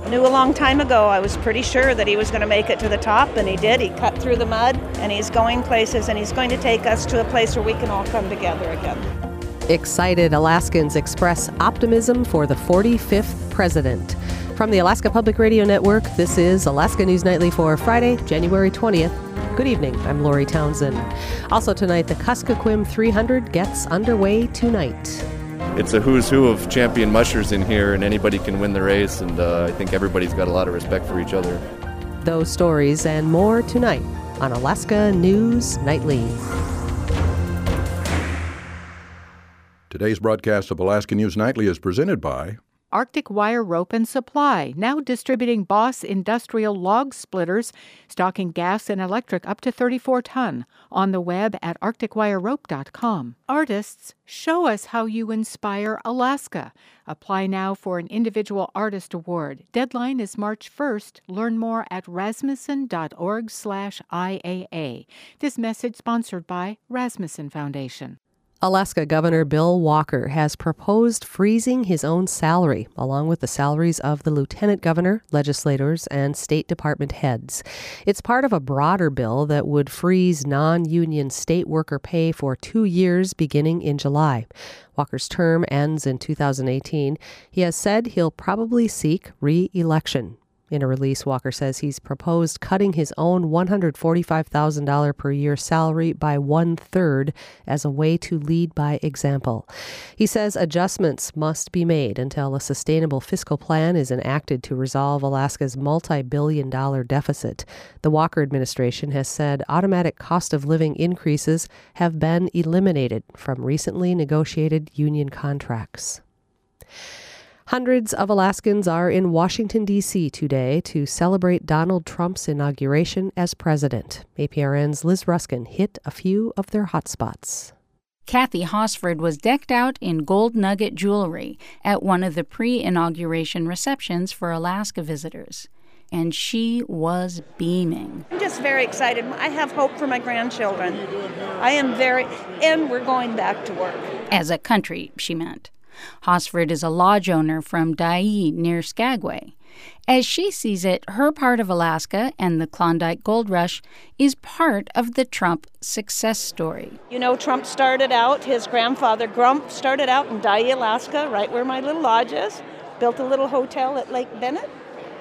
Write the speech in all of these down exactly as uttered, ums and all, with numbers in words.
knew a long time ago. I was pretty sure that he was going to make it to the top, and he did. He cut through the mud, and he's going places, and he's going to take us to a place where we can all come together again. Excited Alaskans express optimism for the forty-fifth president. From the Alaska Public Radio Network, this is Alaska News Nightly for Friday, January twentieth. Good evening. I'm Lori Townsend. Also tonight, the Kuskokwim three hundred gets underway tonight. It's a who's who of champion mushers in here, and anybody can win the race, and uh, I think everybody's got a lot of respect for each other. Those stories and more tonight on Alaska News Nightly. Today's broadcast of Alaska News Nightly is presented by Arctic Wire Rope and Supply, now distributing Boss Industrial Log Splitters, stocking gas and electric up to thirty-four ton. On the web at arctic wire rope dot com. Artists, show us how you inspire Alaska. Apply now for an individual artist award. Deadline is March first. Learn more at rasmussen dot org slash I A A. This message sponsored by Rasmussen Foundation. Alaska Governor Bill Walker has proposed freezing his own salary, along with the salaries of the lieutenant governor, legislators, and State Department heads. It's part of a broader bill that would freeze non-union state worker pay for two years beginning in July. Walker's term ends in two thousand eighteen. He has said he'll probably seek re-election. In a release, Walker says he's proposed cutting his own one hundred forty-five thousand dollars per year salary by one-third as a way to lead by example. He says adjustments must be made until a sustainable fiscal plan is enacted to resolve Alaska's multi-billion dollar deficit. The Walker administration has said automatic cost of living increases have been eliminated from recently negotiated union contracts. Hundreds of Alaskans are in Washington, D C today to celebrate Donald Trump's inauguration as president. A P R N's Liz Ruskin hit a few of their hotspots. Kathy Hosford was decked out in gold nugget jewelry at one of the pre-inauguration receptions for Alaska visitors. And she was beaming. I'm just very excited. I have hope for my grandchildren. I am very, and we're going back to work. As a country, she meant. Hosford is a lodge owner from Dyea near Skagway. As she sees it, her part of Alaska and the Klondike Gold Rush is part of the Trump success story. You know, Trump started out, his grandfather Grump started out in Dyea, Alaska, right where my little lodge is, built a little hotel at Lake Bennett,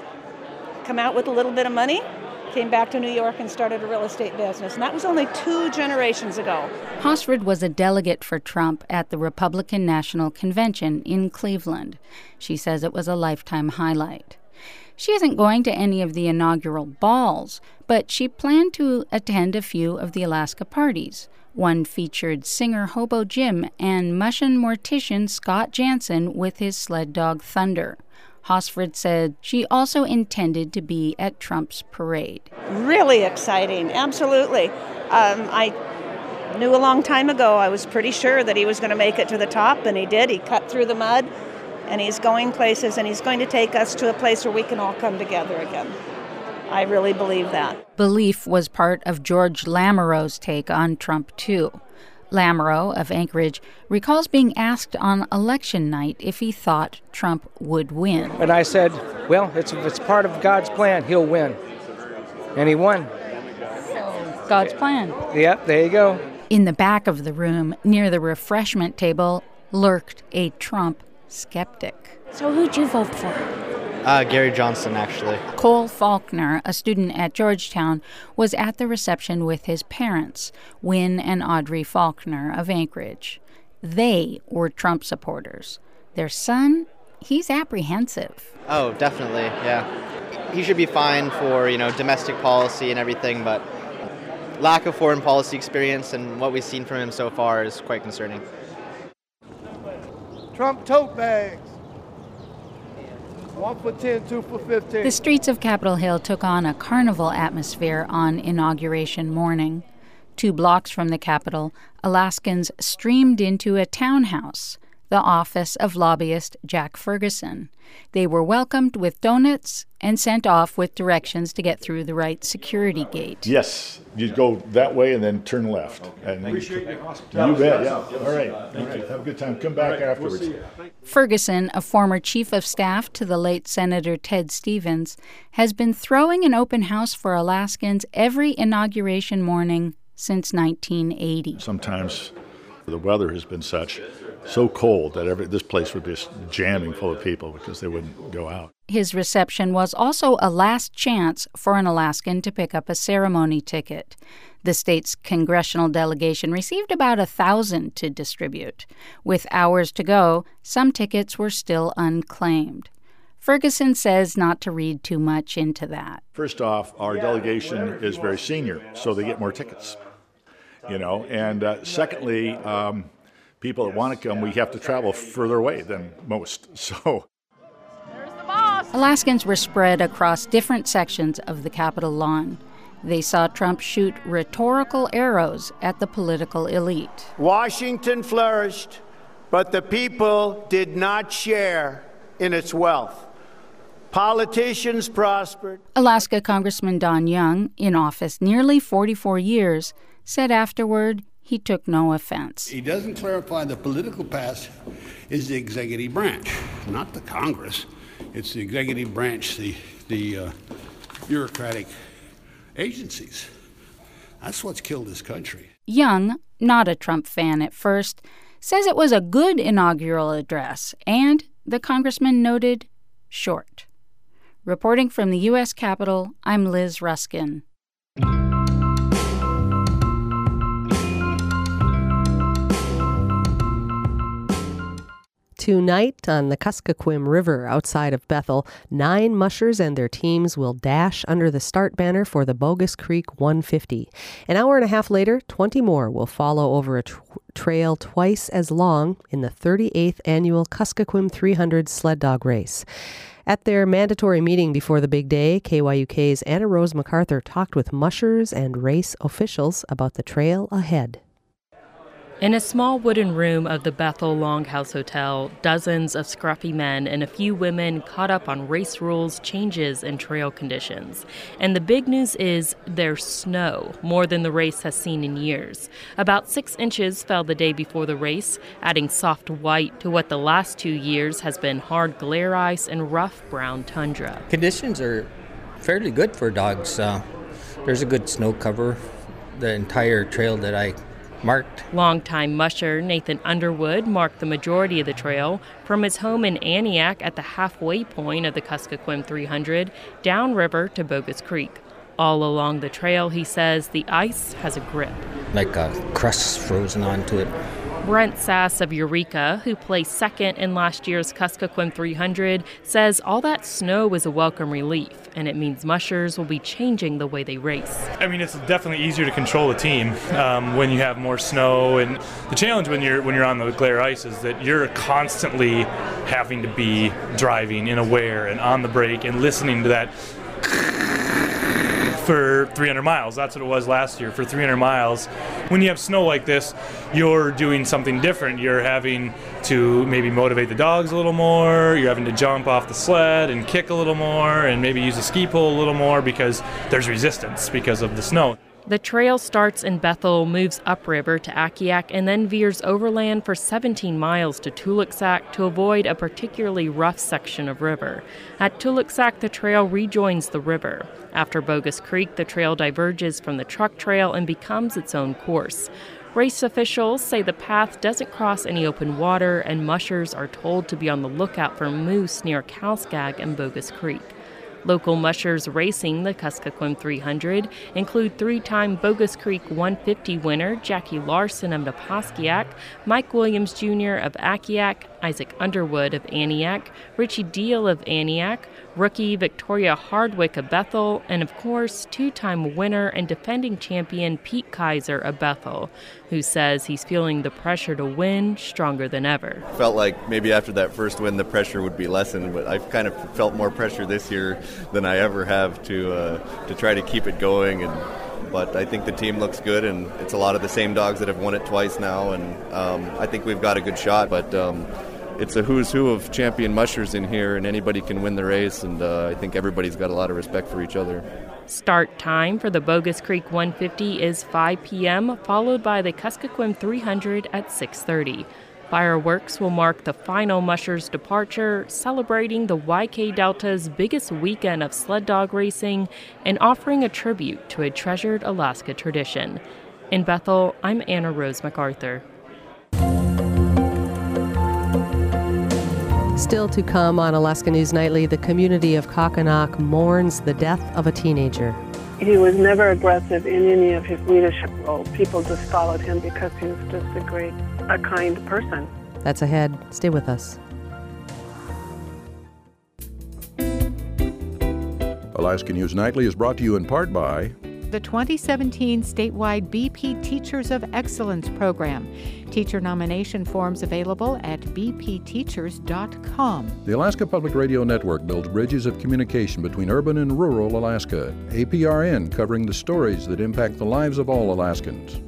come out with a little bit of money, came back to New York and started a real estate business. And that was only two generations ago. Hosford was a delegate for Trump at the Republican National Convention in Cleveland. She says it was a lifetime highlight. She isn't going to any of the inaugural balls, but she planned to attend a few of the Alaska parties. One featured singer Hobo Jim and Mushin mortician Scott Jansen with his sled dog Thunder. Hosford said she also intended to be at Trump's parade. Really exciting, absolutely. Um, I knew a long time ago. I was pretty sure that he was going to make it to the top, and he did. He cut through the mud, and he's going places, and he's going to take us to a place where we can all come together again. I really believe that. Belief was part of George Lamoureux's take on Trump, too. Lamoureux of Anchorage recalls being asked on election night if he thought Trump would win. And I said, well, it's, if it's part of God's plan, he'll win. And he won. So, God's plan. Yep, there you go. In the back of the room, near the refreshment table, lurked a Trump skeptic. So who'd you vote for? Uh, Gary Johnson, actually. Cole Faulkner, a student at Georgetown, was at the reception with his parents, Wynn and Audrey Faulkner of Anchorage. They were Trump supporters. Their son, he's apprehensive. Oh, definitely, yeah. He should be fine for, you know, domestic policy and everything, but lack of foreign policy experience and what we've seen from him so far is quite concerning. Trump tote bags. One for ten, two for fifteen. The streets of Capitol Hill took on a carnival atmosphere on inauguration morning. Two blocks from the Capitol, Alaskans streamed into a townhouse, the office of lobbyist Jack Ferguson. They were welcomed with donuts and sent off with directions to get through the right security gate. Yes, you go that way and then turn left. And appreciate your hospitality. You bet, yeah. All right, all right. Have a good time. Come back afterwards. Ferguson, a former chief of staff to the late Senator Ted Stevens, has been throwing an open house for Alaskans every inauguration morning since nineteen eighty. Sometimes the weather has been such, so cold that every this place would be jamming full of people because they wouldn't go out. His reception was also a last chance for an Alaskan to pick up a ceremony ticket. The state's congressional delegation received about a thousand to distribute. With hours to go, some tickets were still unclaimed. Ferguson says not to read too much into that. First off, our delegation is very senior, so they get more tickets. You know, and uh, secondly, um, people that want to come, we have to travel further away than most. So, Alaskans were spread across different sections of the Capitol lawn. They saw Trump shoot rhetorical arrows at the political elite. Washington flourished, but the people did not share in its wealth. Politicians prospered. Alaska Congressman Don Young, in office nearly forty-four years, said afterward he took no offense. He doesn't clarify the political past is the executive branch, not the Congress. It's the executive branch, the, the uh, bureaucratic agencies. That's what's killed this country. Young, not a Trump fan at first, says it was a good inaugural address, and, the congressman noted, short. Reporting from the U S Capitol, I'm Liz Ruskin. Tonight on the Kuskokwim River outside of Bethel, nine mushers and their teams will dash under the start banner for the Bogus Creek one fifty. An hour and a half later, twenty more will follow over a tr- trail twice as long in the thirty-eighth annual Kuskokwim three hundred sled dog race. At their mandatory meeting before the big day, K Y U K's Anna Rose MacArthur talked with mushers and race officials about the trail ahead. In a small wooden room of the Bethel Longhouse Hotel, dozens of scruffy men and a few women caught up on race rules, changes, and trail conditions. And the big news is there's snow, more than the race has seen in years. About six inches fell the day before the race, adding soft white to what the last two years has been hard glare ice and rough brown tundra. Conditions are fairly good for dogs. Uh, there's a good snow cover. The entire trail that I marked. Longtime musher Nathan Underwood marked the majority of the trail from his home in Aniak at the halfway point of the Kuskokwim three hundred downriver to Bogus Creek. All along the trail, he says, the ice has a grip. Like a crust frozen onto it. Brent Sass of Eureka, who placed second in last year's Kuskokwim three hundred, says all that snow is a welcome relief, and it means mushers will be changing the way they race. I mean, it's definitely easier to control a team um, when you have more snow, and the challenge when you're when you're on the glare ice is that you're constantly having to be driving and aware and on the brake and listening to that for three hundred miles. That's what it was last year for three hundred miles. When you have snow like this, you're doing something different. You're having to maybe motivate the dogs a little more. You're having to jump off the sled and kick a little more and maybe use a ski pole a little more because there's resistance because of the snow. The trail starts in Bethel, moves upriver to Akiak, and then veers overland for seventeen miles to Tuluksak to avoid a particularly rough section of river. At Tuluksak, the trail rejoins the river. After Bogus Creek, the trail diverges from the truck trail and becomes its own course. Race officials say the path doesn't cross any open water, and mushers are told to be on the lookout for moose near Kalskag and Bogus Creek. Local mushers racing the Kuskokwim three hundred include three-time Bogus Creek one fifty winner Jackie Larson of Napaskiak, Mike Williams Junior of Akiak, Isaac Underwood of Aniak, Richie Deal of Aniak, rookie Victoria Hardwick of Bethel, and of course, two-time winner and defending champion Pete Kaiser of Bethel, who says he's feeling the pressure to win stronger than ever. Felt like maybe after that first win the pressure would be lessened, but I've kind of felt more pressure this year than I ever have to uh, to try to keep it going and but I think the team looks good, and it's a lot of the same dogs that have won it twice now, and um, I think we've got a good shot, but um, it's a who's who of champion mushers in here, and anybody can win the race, and uh, I think everybody's got a lot of respect for each other. Start time for the Bogus Creek one fifty is five p.m., followed by the Kuskokwim three hundred at six thirty. Fireworks will mark the final mushers' departure, celebrating the Y K Delta's biggest weekend of sled dog racing and offering a tribute to a treasured Alaska tradition. In Bethel, I'm Anna Rose MacArthur. Still to come on Alaska News Nightly, the community of Kakanaak mourns the death of a teenager. He was never aggressive in any of his leadership roles. People just followed him because he was just a great, a kind person. That's ahead. Stay with us. Alaska News Nightly is brought to you in part by the twenty seventeen statewide B P Teachers of Excellence program. Teacher nomination forms available at b p teachers dot com. The Alaska Public Radio Network builds bridges of communication between urban and rural Alaska. A P R N covering the stories that impact the lives of all Alaskans.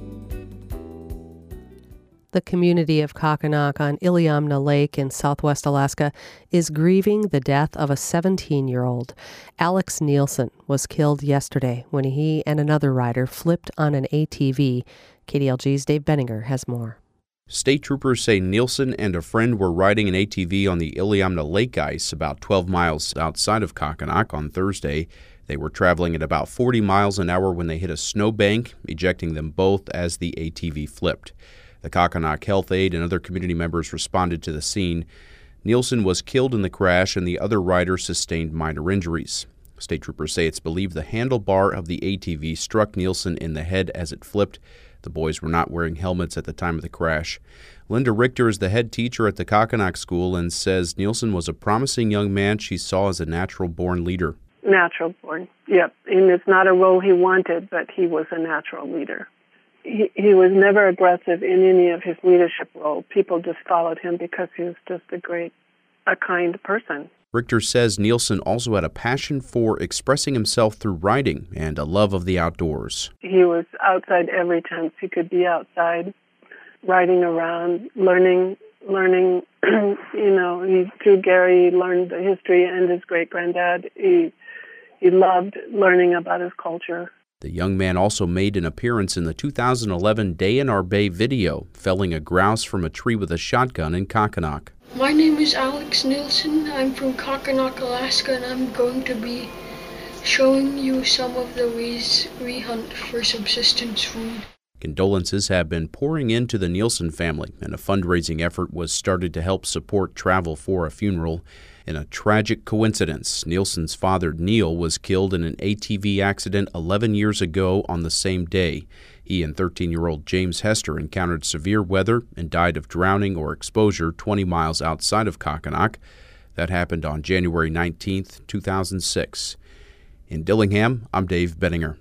The community of Kakanaak on Iliamna Lake in southwest Alaska is grieving the death of a seventeen-year-old. Alex Nielsen was killed yesterday when he and another rider flipped on an A T V. K D L G's Dave Benninger has more. State troopers say Nielsen and a friend were riding an A T V on the Iliamna Lake ice about twelve miles outside of Kakanaak on Thursday. They were traveling at about forty miles an hour when they hit a snowbank, ejecting them both as the A T V flipped. The Kakanaak Health Aide and other community members responded to the scene. Nielsen was killed in the crash and the other rider sustained minor injuries. State troopers say it's believed the handlebar of the A T V struck Nielsen in the head as it flipped. The boys were not wearing helmets at the time of the crash. Linda Richter is the head teacher at the Kakanaak school and says Nielsen was a promising young man she saw as a natural-born leader. Natural born, yep. And it's not a role he wanted, but he was a natural leader. He, he was never aggressive in any of his leadership roles. People just followed him because he was just a great, a kind person. Richter says Nielsen also had a passion for expressing himself through riding and a love of the outdoors. He was outside every chance he could be outside, riding around, learning, learning, you know, he, through Gary, he learned the history and his great-granddad. He, he loved learning about his culture. The young man also made an appearance in the two thousand eleven Day in Our Bay video, felling a grouse from a tree with a shotgun in Kakanaak. My name is Alex Nielsen. I'm from Kakanaak, Alaska, and I'm going to be showing you some of the ways we hunt for subsistence food. Condolences have been pouring into the Nielsen family, and a fundraising effort was started to help support travel for a funeral. In a tragic coincidence, Nielsen's father, Neil, was killed in an A T V accident eleven years ago on the same day. He and thirteen-year-old James Hester encountered severe weather and died of drowning or exposure twenty miles outside of Kakanaak. That happened on January nineteenth, two thousand six. In Dillingham, I'm Dave Benninger.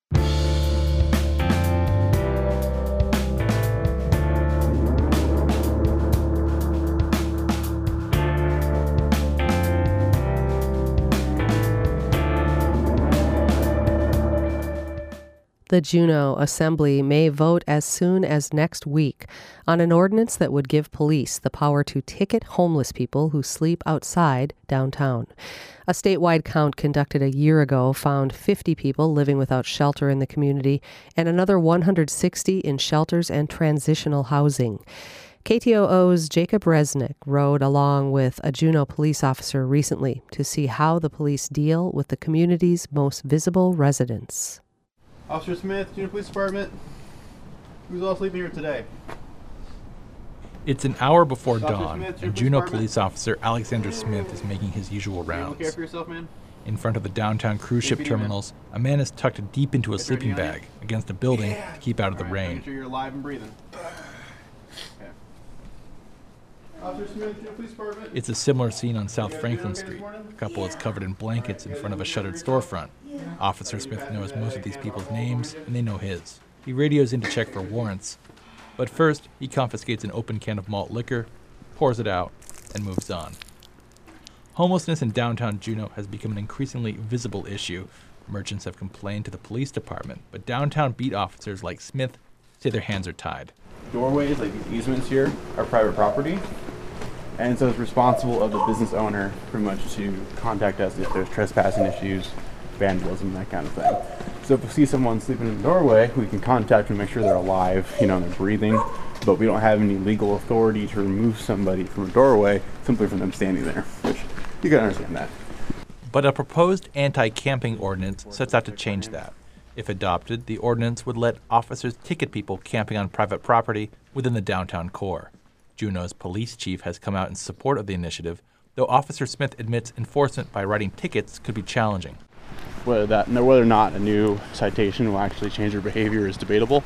The Juneau Assembly may vote as soon as next week on an ordinance that would give police the power to ticket homeless people who sleep outside downtown. A statewide count conducted a year ago found fifty people living without shelter in the community and another one hundred sixty in shelters and transitional housing. K T O O's Jacob Resnick rode along with a Juneau police officer recently to see how the police deal with the community's most visible residents. Officer Smith, Juneau Police Department. Who's all sleeping here today? It's an hour before Officer dawn, Smith, and Juneau Police Officer Alexander Smith is making his usual rounds. Care for yourself, man? In front of the downtown cruise ship terminals, a man is tucked deep into a sleeping bag against a building to keep out of the rain. Make sure you're alive and breathing. Okay. Officer Smith, Juneau Police Department. It's a similar scene on South Franklin Street. A couple is covered in blankets in front of a shuttered storefront. Officer Smith knows most of these people's names, and they know his. He radios in to check for warrants. But first, he confiscates an open can of malt liquor, pours it out, and moves on. Homelessness in downtown Juneau has become an increasingly visible issue. Merchants have complained to the police department, but downtown beat officers like Smith say their hands are tied. Doorways, like these easements here, are private property, and so it's responsible of the business owner pretty much to contact us if there's trespassing issues, vandalism, that kind of thing. So if we see someone sleeping in the doorway, we can contact them, make sure they're alive, you know, and they're breathing, but we don't have any legal authority to remove somebody from a doorway simply from them standing there, which you can understand that. But a proposed anti-camping ordinance sets out to change that. If adopted, the ordinance would let officers ticket people camping on private property within the downtown core. Juneau's police chief has come out in support of the initiative, though Officer Smith admits enforcement by writing tickets could be challenging. Whether that, whether or not a new citation will actually change their behavior is debatable,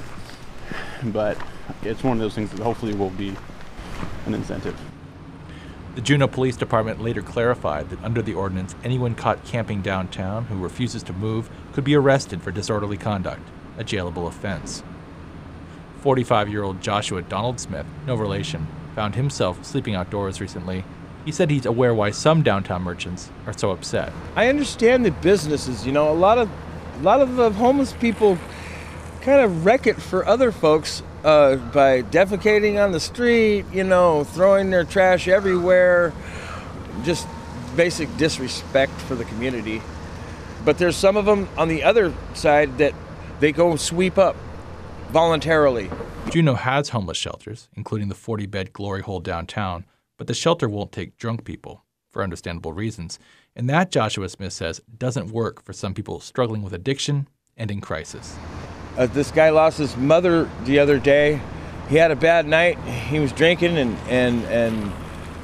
but it's one of those things that hopefully will be an incentive. The Juneau Police Department later clarified that under the ordinance, anyone caught camping downtown who refuses to move could be arrested for disorderly conduct, a jailable offense. forty-five-year-old Joshua Donald Smith, no relation, found himself sleeping outdoors recently. He said he's aware why some downtown merchants are so upset. I understand the businesses, you know, a lot of a lot of the homeless people kind of wreck it for other folks uh, by defecating on the street, you know, throwing their trash everywhere, just basic disrespect for the community. But there's some of them on the other side that they go sweep up voluntarily. Juneau has homeless shelters, including the forty-bed Glory Hole downtown, but the shelter won't take drunk people, for understandable reasons. And that, Joshua Smith says, doesn't work for some people struggling with addiction and in crisis. Uh, this guy lost his mother the other day. He had a bad night. He was drinking and and and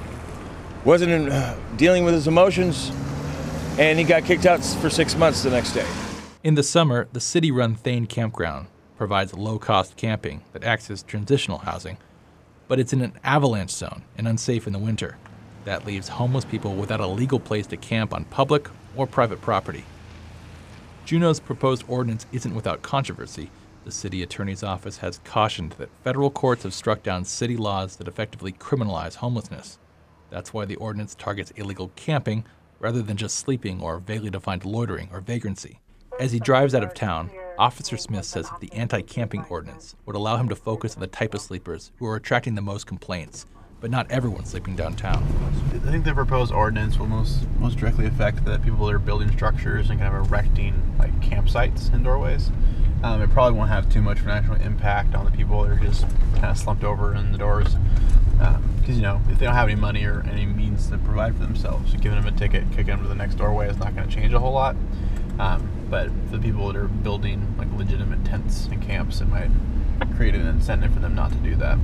wasn't in, uh, dealing with his emotions, and he got kicked out for six months the next day. In the summer, the city-run Thane Campground provides low-cost camping that acts as transitional housing, but it's in an avalanche zone and unsafe in the winter. That leaves homeless people without a legal place to camp on public or private property. Juneau's proposed ordinance isn't without controversy. The city attorney's office has cautioned that federal courts have struck down city laws that effectively criminalize homelessness. That's why the ordinance targets illegal camping rather than just sleeping or vaguely defined loitering or vagrancy. As he drives out of town, Officer Smith says that the anti-camping ordinance would allow him to focus on the type of sleepers who are attracting the most complaints, but not everyone sleeping downtown. I think the proposed ordinance will most most directly affect the people that are building structures and kind of erecting like campsites in doorways. Um, it probably won't have too much financial impact on the people that are just kind of slumped over in the doors. Because, um, you know, if they don't have any money or any means to provide for themselves, giving them a ticket, kicking them to the next doorway is not going to change a whole lot. Um, but for the people that are building like legitimate tents and camps, it might create an incentive for them not to do that.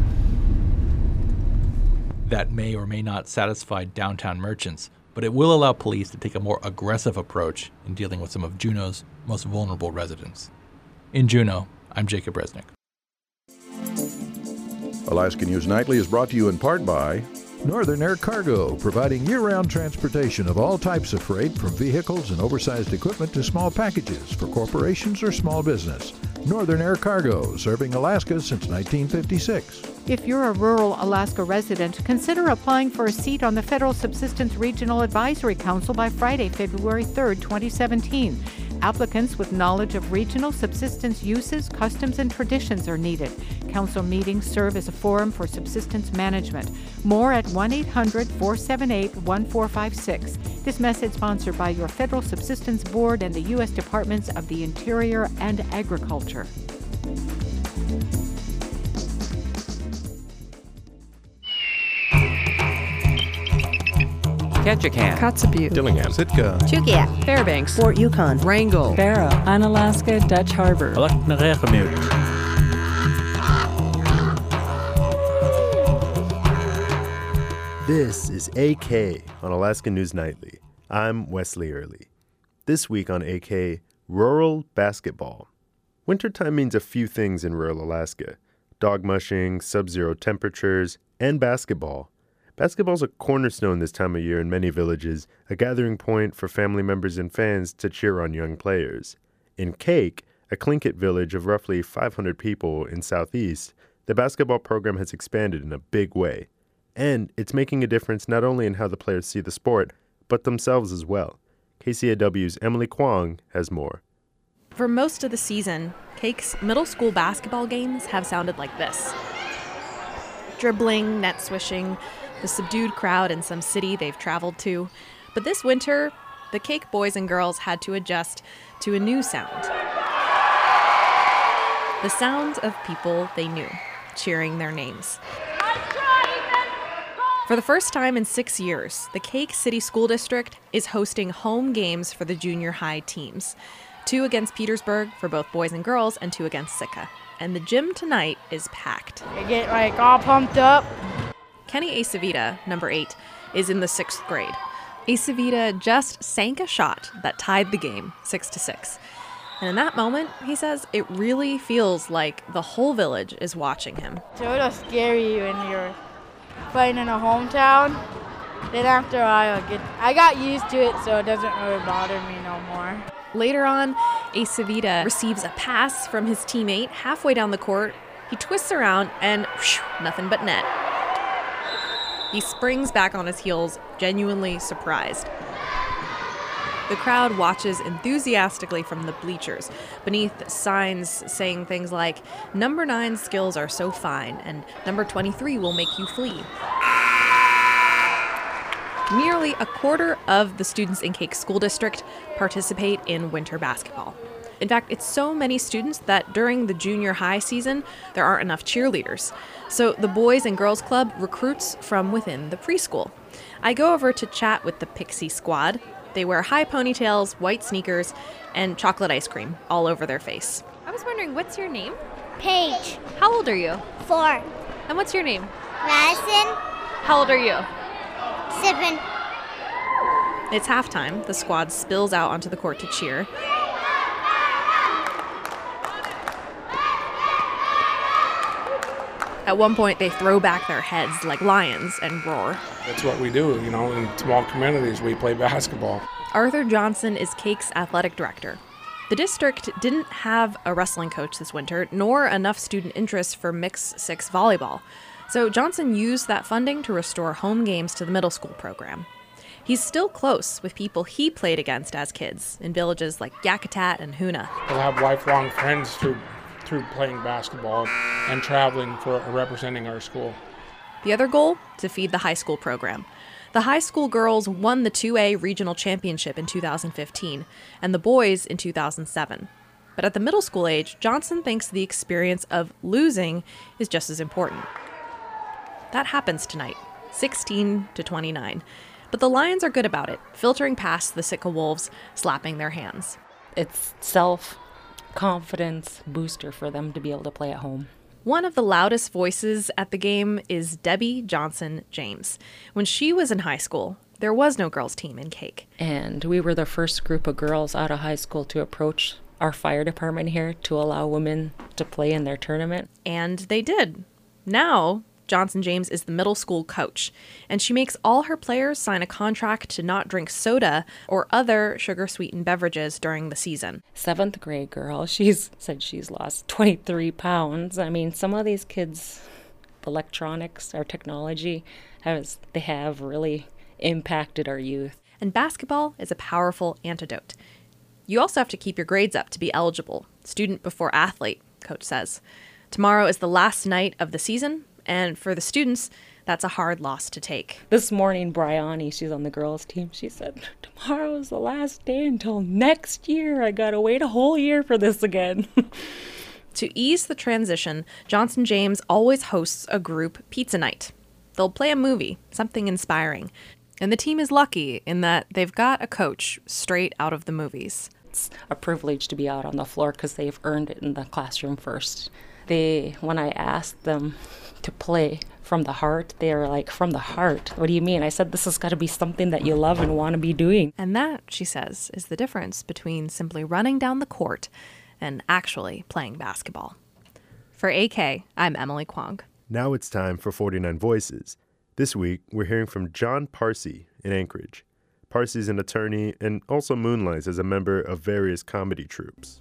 That may or may not satisfy downtown merchants, but it will allow police to take a more aggressive approach in dealing with some of Juneau's most vulnerable residents. In Juneau, I'm Jacob Resnick. Alaska News Nightly is brought to you in part by Northern Air Cargo, providing year-round transportation of all types of freight, from vehicles and oversized equipment to small packages for corporations or small business. Northern Air Cargo, serving Alaska since nineteen fifty-six. If you're a rural Alaska resident, consider applying for a seat on the Federal Subsistence Regional Advisory Council by Friday, February third, twenty seventeen. Applicants with knowledge of regional subsistence uses, customs, and traditions are needed. Council meetings serve as a forum for subsistence management. More at one eight hundred, four seven eight, one four five six. This message sponsored by your Federal Subsistence Board and the U S Departments of the Interior and Agriculture. Ketchikan, Kotzebue, Dillingham, Sitka, Chugiak, Fairbanks, Fort Yukon, Wrangell, Barrow, Unalaska, Dutch Harbor. This is A K on Alaska News Nightly. I'm Wesley Early. This week on A K, rural basketball. Wintertime means a few things in rural Alaska: dog mushing, sub-zero temperatures, and basketball. Basketball's a cornerstone this time of year in many villages, a gathering point for family members and fans to cheer on young players. In Cake, a Tlingit village of roughly five hundred people in southeast, the basketball program has expanded in a big way. And it's making a difference not only in how the players see the sport, but themselves as well. K C A W's Emily Kwong has more. For most of the season, Cake's middle school basketball games have sounded like this. Dribbling, net swishing, the subdued crowd in some city they've traveled to. But this winter, the Cake boys and girls had to adjust to a new sound. The sound of people they knew, cheering their names. For the first time in six years, the Cake City School District is hosting home games for the junior high teams. Two against Petersburg for both boys and girls, and two against Sitka. And the gym tonight is packed. I get like all pumped up. Kenny Acevita, number eight, is in the sixth grade. Acevita just sank a shot that tied the game, six to six. And in that moment, he says, it really feels like the whole village is watching him. It's a little scary when you're playing in a hometown. Then after a while, I, get, I got used to it, so it doesn't really bother me no more. Later on, Acevita receives a pass from his teammate halfway down the court. He twists around and whew, nothing but net. He springs back on his heels, genuinely surprised. The crowd watches enthusiastically from the bleachers, beneath signs saying things like, "Number nine's skills are so fine," and "Number twenty-three will make you flee." Nearly a quarter of the students in Cake School District participate in winter basketball. In fact, it's so many students that during the junior high season, there aren't enough cheerleaders. So the Boys and Girls Club recruits from within the preschool. I go over to chat with the Pixie Squad. They wear high ponytails, white sneakers, and chocolate ice cream all over their face. I was wondering, what's your name? Paige. How old are you? Four. And what's your name? Madison. How old are you? Seven. It's halftime. The squad spills out onto the court to cheer. At one point, they throw back their heads like lions and roar. That's what we do, you know, in small communities, we play basketball. Arthur Johnson is Cake's athletic director. The district didn't have a wrestling coach this winter, nor enough student interest for mixed six volleyball. So Johnson used that funding to restore home games to the middle school program. He's still close with people he played against as kids in villages like Yakutat and Hoonah. We'll have lifelong friends through through playing basketball and traveling for representing our school. The other goal? To feed the high school program. The high school girls won the two A regional championship in two thousand fifteen, and the boys in two thousand seven. But at the middle school age, Johnson thinks the experience of losing is just as important. That happens tonight, sixteen to twenty-nine. But the Lions are good about it, filtering past the Sitka Wolves, slapping their hands. It's self-confidence booster for them to be able to play at home. One of the loudest voices at the game is Debbie Johnson James. When she was in high school, there was no girls' team in Cake. And we were the first group of girls out of high school to approach our fire department here to allow women to play in their tournament. And they did. Now, Johnson James is the middle school coach, and she makes all her players sign a contract to not drink soda or other sugar-sweetened beverages during the season. Seventh grade girl, she's said she's lost twenty-three pounds. I mean, some of these kids, electronics, our technology, has they have really impacted our youth. And basketball is a powerful antidote. You also have to keep your grades up to be eligible. Student before athlete, coach says. Tomorrow is the last night of the season, and for the students, that's a hard loss to take. This morning, Bryony, she's on the girls' team, she said, tomorrow is the last day until next year. I gotta wait a whole year for this again. To ease the transition, Johnson James always hosts a group pizza night. They'll play a movie, something inspiring. And the team is lucky in that they've got a coach straight out of the movies. It's a privilege to be out on the floor because they've earned it in the classroom first. They, when I asked them to play from the heart, they are like, from the heart? What do you mean? I said, this has got to be something that you love and want to be doing. And that, she says, is the difference between simply running down the court and actually playing basketball. For A K, I'm Emily Kwong. Now it's time for forty-nine Voices. This week, we're hearing from John Parsi in Anchorage. Parsi's an attorney and also moonlights as a member of various comedy troupes.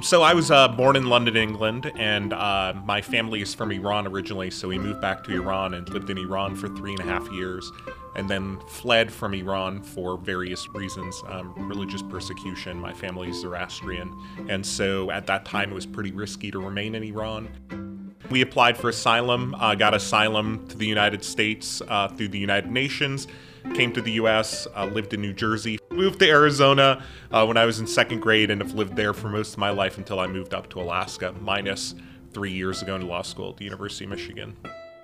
So I was uh, born in London, England, and uh, my family is from Iran originally, so we moved back to Iran and lived in Iran for three and a half years, and then fled from Iran for various reasons, um, religious persecution. My family is Zoroastrian, and so at that time it was pretty risky to remain in Iran. We applied for asylum, uh, got asylum to the United States uh, through the United Nations, came to the U S, uh, lived in New Jersey, moved to Arizona uh, when I was in second grade, and have lived there for most of my life until I moved up to Alaska, minus three years ago in law school at the University of Michigan.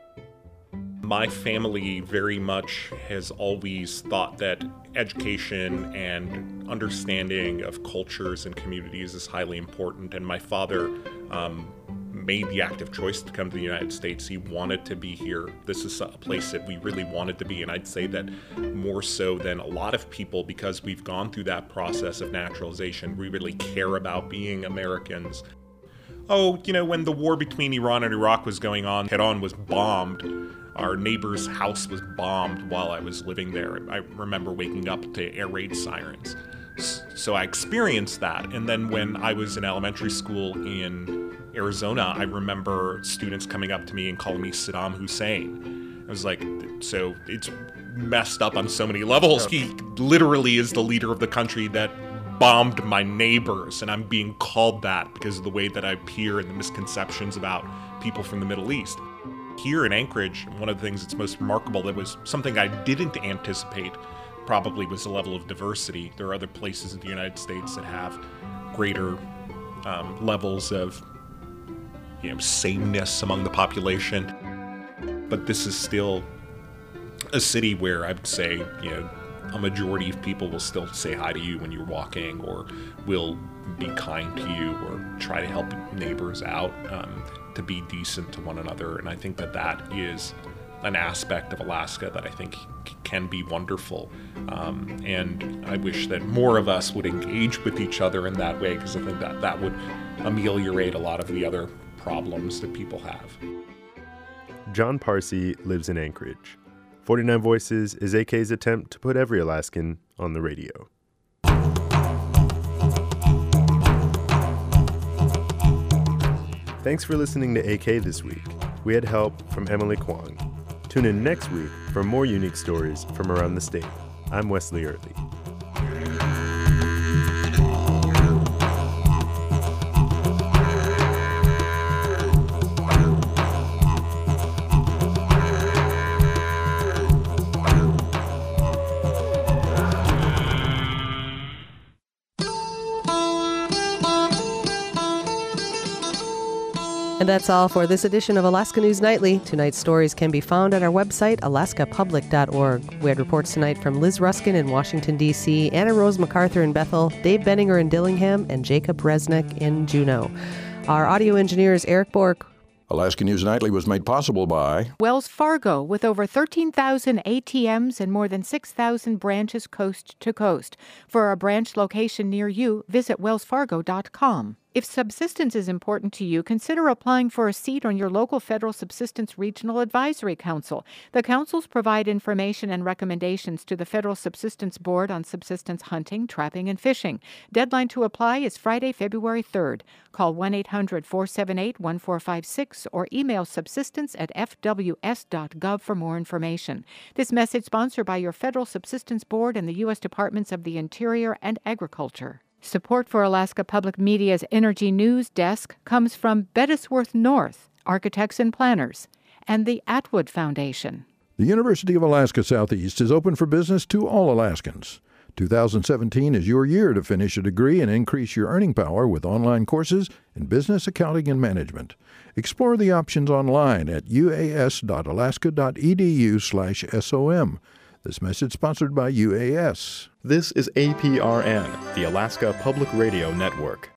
My family very much has always thought that education and understanding of cultures and communities is highly important, and my father um, made the active choice to come to the United States. He wanted to be here. This is a place that we really wanted to be, and I'd say that more so than a lot of people, because we've gone through that process of naturalization. We really care about being Americans. Oh, you know, when the war between Iran and Iraq was going on, Tehran was bombed. Our neighbor's house was bombed while I was living there. I remember waking up to air raid sirens. So I experienced that. And then when I was in elementary school in Arizona, I remember students coming up to me and calling me Saddam Hussein. I was like, so it's messed up on so many levels. He literally is the leader of the country that bombed my neighbors, and I'm being called that because of the way that I appear and the misconceptions about people from the Middle East. Here in Anchorage, one of the things that's most remarkable that was something I didn't anticipate probably was the level of diversity. There are other places in the United States that have greater um, levels of you know, sameness among the population. But this is still a city where I would say, you know, a majority of people will still say hi to you when you're walking, or will be kind to you, or try to help neighbors out, um, to be decent to one another. And I think that that is an aspect of Alaska that I think can be wonderful. Um, and I wish that more of us would engage with each other in that way, because I think that that would ameliorate a lot of the other problems that people have. John Parsi lives in Anchorage. forty-nine Voices is A K's attempt to put every Alaskan on the radio. Thanks for listening to A K this week. We had help from Emily Kwong. Tune in next week for more unique stories from around the state. I'm Wesley Early. And that's all for this edition of Alaska News Nightly. Tonight's stories can be found at our website, alaska public dot org. We had reports tonight from Liz Ruskin in Washington, D C, Anna Rose MacArthur in Bethel, Dave Benninger in Dillingham, and Jacob Resnick in Juneau. Our audio engineer is Eric Bork. Alaska News Nightly was made possible by Wells Fargo, with over thirteen thousand A T Ms and more than six thousand branches coast to coast. For a branch location near you, visit wells fargo dot com. If subsistence is important to you, consider applying for a seat on your local Federal Subsistence Regional Advisory Council. The councils provide information and recommendations to the Federal Subsistence Board on subsistence hunting, trapping, and fishing. Deadline to apply is Friday, February third. Call one eight hundred, four seven eight, one four five six or email subsistence at f w s dot gov for more information. This message sponsored by your Federal Subsistence Board and the U S Departments of the Interior and Agriculture. Support for Alaska Public Media's Energy News Desk comes from Bettesworth North, Architects and Planners, and the Atwood Foundation. The University of Alaska Southeast is open for business to all Alaskans. two thousand seventeen is your year to finish a degree and increase your earning power with online courses in business, accounting, and management. Explore the options online at u a s dot alaska dot e d u slash s o m. This message sponsored by U A S. This is A P R N, the Alaska Public Radio Network.